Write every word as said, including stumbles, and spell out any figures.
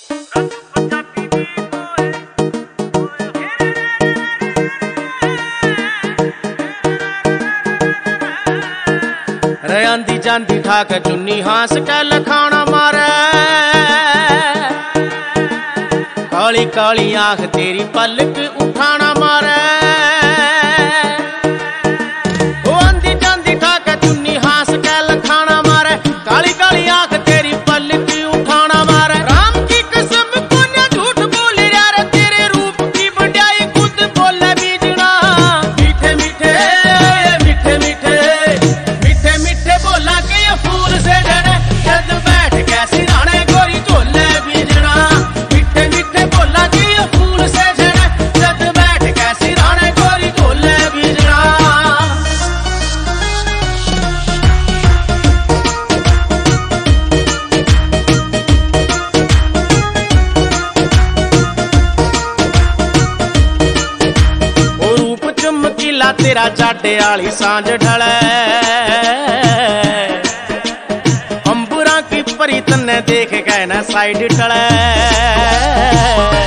रे आंदी जांदी ठाक चुन्नी हास के लखाना मारे, काली काली आंख तेरी पलक उठाना मारे। ओ आंदी जांदी ठाक चुन्नी हास के लखाना मारे, काली काली आंख तेरी पलक उठाना मारे। राम की कसम को न झूठ बोल यार, तेरे रूप की बड़ाई खुद बोले बीजना। मीठे मीठे मीठे मीठे मीठे मीठे बोला के ये फूल से डरे, जद बैठ के सिराने गोरी झोले बीजना। मीठे मीठे बोला के ये फूल से डरे, जद बैठ के सिराने गोरी झोले बीजना। ओ रूप चमकीला तेरा जाडे आली सांझ ढले, अंबुरा की परी तन्ने देख के न साइड टले।